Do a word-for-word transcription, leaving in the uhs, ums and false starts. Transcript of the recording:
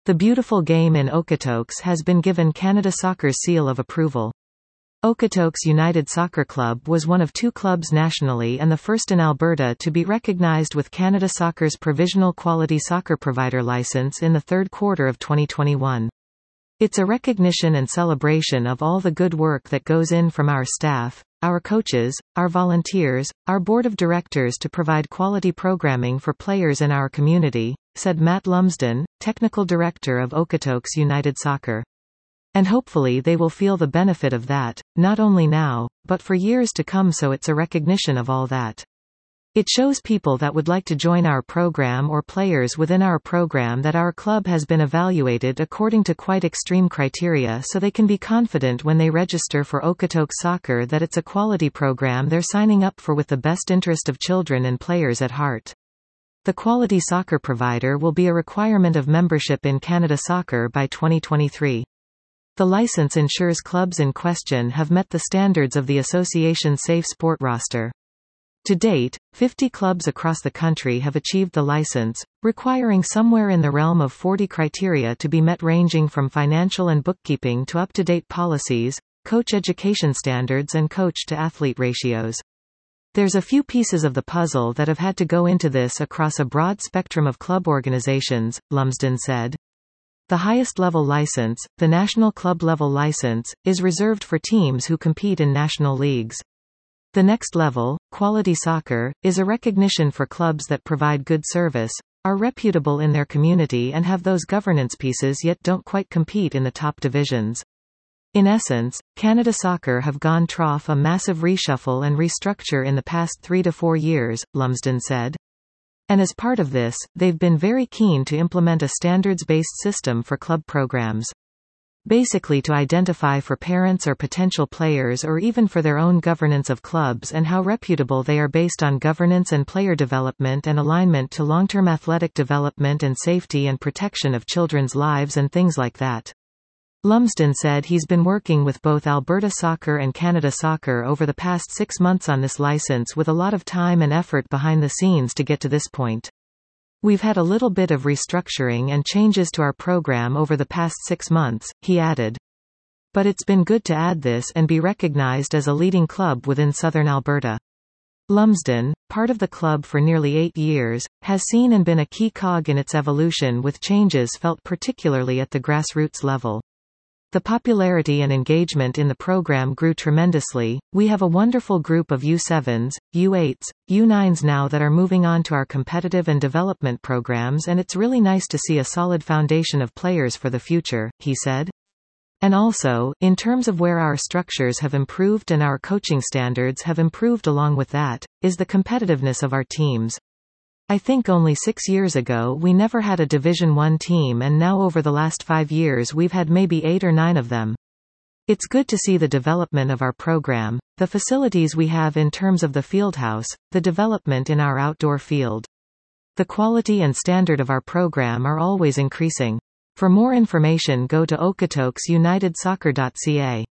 The beautiful game in Okotoks has been given Canada Soccer's seal of approval. Okotoks United Soccer Club was one of two clubs nationally and the first in Alberta to be recognized with Canada Soccer's Provisional Quality Soccer Provider license in the third quarter of twenty twenty-one. It's a recognition and celebration of all the good work that goes in from our staff, our coaches, our volunteers, our board of directors to provide quality programming for players in our community, said Matt Lumsden, technical director of Okotoks United Soccer. And hopefully they will feel the benefit of that, not only now, but for years to come, so it's a recognition of all that. It shows people that would like to join our program or players within our program that our club has been evaluated according to quite extreme criteria, so they can be confident when they register for Okotoks Soccer that it's a quality program they're signing up for with the best interest of children and players at heart. The quality soccer provider will be a requirement of membership in Canada Soccer by twenty twenty-three. The license ensures clubs in question have met the standards of the association's Safe Sport roster. To date, fifty clubs across the country have achieved the license, requiring somewhere in the realm of forty criteria to be met, ranging from financial and bookkeeping to up-to-date policies, coach education standards and coach-to-athlete ratios. There's a few pieces of the puzzle that have had to go into this across a broad spectrum of club organizations, Lumsden said. The highest level license, the national club level license, is reserved for teams who compete in national leagues. The next level, quality soccer, is a recognition for clubs that provide good service, are reputable in their community and have those governance pieces yet don't quite compete in the top divisions. In essence, Canada Soccer have gone trough a massive reshuffle and restructure in the past three to four years, Lumsden said. And as part of this, they've been very keen to implement a standards-based system for club programs. Basically to identify for parents or potential players or even for their own governance of clubs and how reputable they are based on governance and player development and alignment to long-term athletic development and safety and protection of children's lives and things like that. Lumsden said he's been working with both Alberta Soccer and Canada Soccer over the past six months on this license with a lot of time and effort behind the scenes to get to this point. We've had a little bit of restructuring and changes to our program over the past six months, he added. But it's been good to add this and be recognized as a leading club within southern Alberta. Lumsden, part of the club for nearly eight years, has seen and been a key cog in its evolution with changes felt particularly at the grassroots level. The popularity and engagement in the program grew tremendously. We have a wonderful group of U sevens, U eights, U nines now that are moving on to our competitive and development programs, and it's really nice to see a solid foundation of players for the future, he said. And also, in terms of where our structures have improved and our coaching standards have improved along with that, is the competitiveness of our teams. I think only six years ago we never had a Division one team, and now over the last five years we've had maybe eight or nine of them. It's good to see the development of our program, the facilities we have in terms of the fieldhouse, the development in our outdoor field. The quality and standard of our program are always increasing. For more information go to okotoks united soccer dot c a.